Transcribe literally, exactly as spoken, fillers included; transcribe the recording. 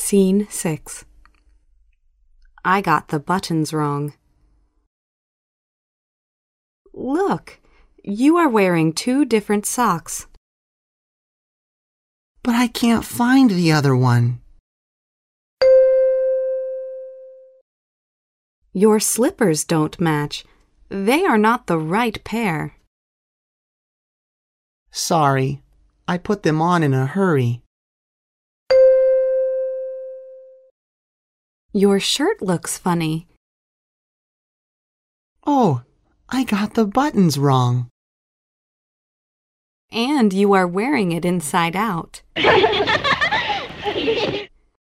Scene six. I got the buttons wrong. Look, you are wearing two different socks. But I can't find the other one. Your slippers don't match. They are not the right pair. Sorry, I put them on in a hurry. Your shirt looks funny. Oh, I got the buttons wrong. And you are wearing it inside out.